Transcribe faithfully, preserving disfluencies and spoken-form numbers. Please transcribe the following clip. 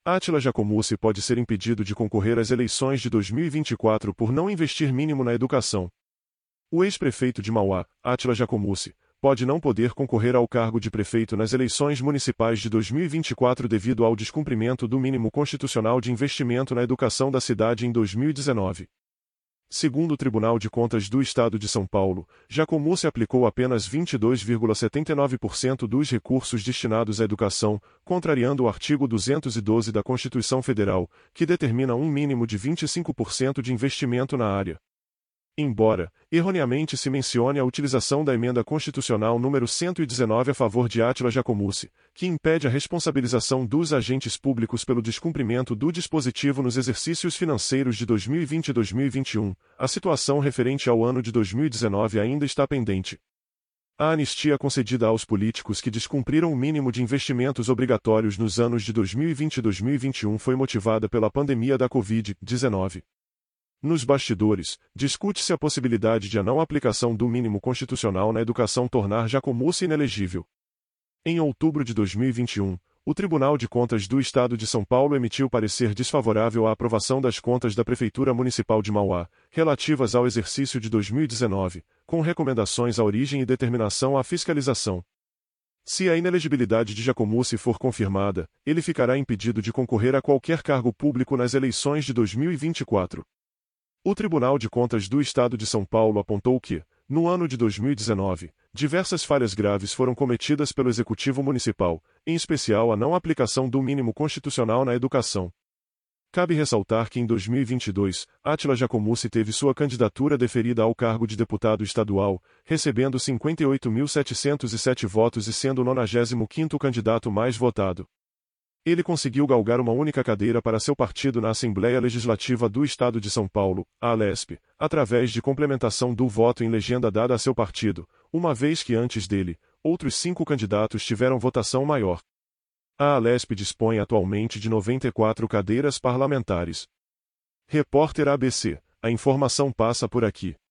Átila Giacomussi pode ser impedido de concorrer às eleições de dois mil e vinte e quatro por não investir mínimo na educação. O ex-prefeito de Mauá, Átila Giacomussi, pode não poder concorrer ao cargo de prefeito nas eleições municipais de dois mil e vinte e quatro devido ao descumprimento do mínimo constitucional de investimento na educação da cidade em dois mil e dezenove. Segundo o Tribunal de Contas do Estado de São Paulo, Giacomussi aplicou apenas vinte e dois vírgula setenta e nove por cento dos recursos destinados à educação, contrariando o artigo duzentos e doze da Constituição Federal, que determina um mínimo de vinte e cinco por cento de investimento na área. Embora, erroneamente se mencione a utilização da Emenda Constitucional número cento e dezenove a favor de Átila Giacomussi, que impede a responsabilização dos agentes públicos pelo descumprimento do dispositivo nos exercícios financeiros de dois mil e vinte e dois mil e vinte e um, a situação referente ao ano de dois mil e dezenove ainda está pendente. A anistia concedida aos políticos que descumpriram o mínimo de investimentos obrigatórios nos anos de dois mil e vinte e dois mil e vinte e um foi motivada pela pandemia da covid dezenove. Nos bastidores, discute-se a possibilidade de a não aplicação do mínimo constitucional na educação tornar Giacomussi inelegível. Em outubro de dois mil e vinte e um, o Tribunal de Contas do Estado de São Paulo emitiu parecer desfavorável à aprovação das contas da Prefeitura Municipal de Mauá, relativas ao exercício de dois mil e dezenove, com recomendações à origem e determinação à fiscalização. Se a inelegibilidade de Giacomussi for confirmada, ele ficará impedido de concorrer a qualquer cargo público nas eleições de dois mil e vinte e quatro. O Tribunal de Contas do Estado de São Paulo apontou que, no ano de dois mil e dezenove, diversas falhas graves foram cometidas pelo Executivo Municipal, em especial a não aplicação do mínimo constitucional na educação. Cabe ressaltar que em dois mil e vinte e dois, Átila Giacomussi teve sua candidatura deferida ao cargo de deputado estadual, recebendo cinquenta e oito mil setecentos e sete votos e sendo o nonagésimo quinto candidato mais votado. Ele conseguiu galgar uma única cadeira para seu partido na Assembleia Legislativa do Estado de São Paulo, a Alesp, através de complementação do voto em legenda dada a seu partido, uma vez que antes dele, outros cinco candidatos tiveram votação maior. A Alesp dispõe atualmente de noventa e quatro cadeiras parlamentares. Repórter A B C, a informação passa por aqui.